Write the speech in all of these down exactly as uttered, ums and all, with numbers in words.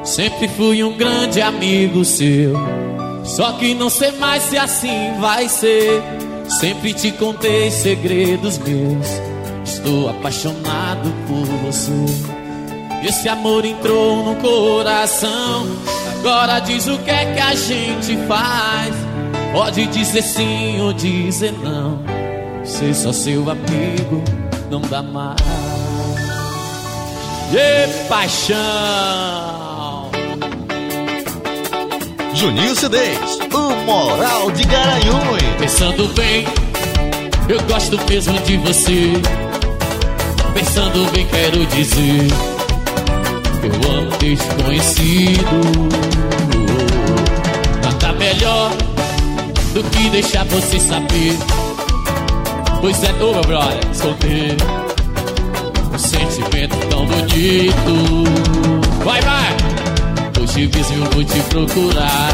Sempre fui um grande amigo seu, só que não sei mais se assim vai ser. Sempre te contei segredos meus, estou apaixonado por você. Esse amor entrou no coração, agora diz o que é que a gente faz. Pode dizer sim ou dizer não, ser só seu amigo não dá mais. E paixão! Juninho C Ds, o Moral de Garanhuns. Pensando bem, eu gosto mesmo de você. Pensando bem, quero dizer, eu amo desconhecido. Nada melhor do que deixar você saber, pois é, ô meu brother, esconder um sentimento tão bonito. Vai, vai! Hoje mesmo eu vou te procurar,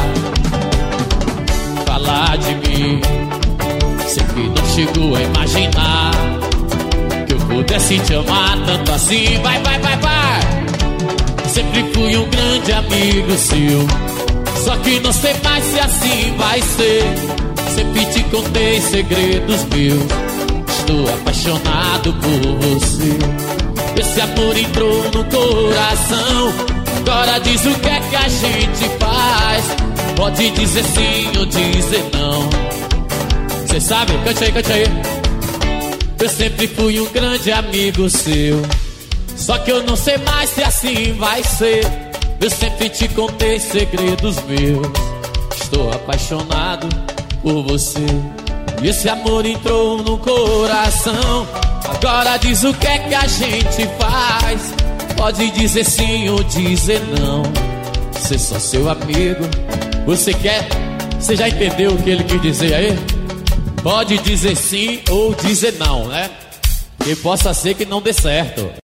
falar de mim. Sei que não chegou a imaginar que eu pudesse te amar tanto assim. Vai, vai, vai, vai! Sempre fui um grande amigo seu, só que não sei mais se assim vai ser. Sempre te contei segredos meus, estou apaixonado por você. Esse amor entrou no coração, agora diz o que é que a gente faz. Pode dizer sim ou dizer não, cê sabe? Cante aí, cante aí. Eu sempre fui um grande amigo seu, só que eu não sei mais se assim vai ser. Eu sempre te contei segredos meus, estou apaixonado por você. E esse amor entrou no coração, agora diz o que é que a gente faz. Pode dizer sim ou dizer não, ser só seu amigo. Você quer? Você já entendeu o que ele quis dizer aí? Pode dizer sim ou dizer não, né? Que possa ser que não dê certo.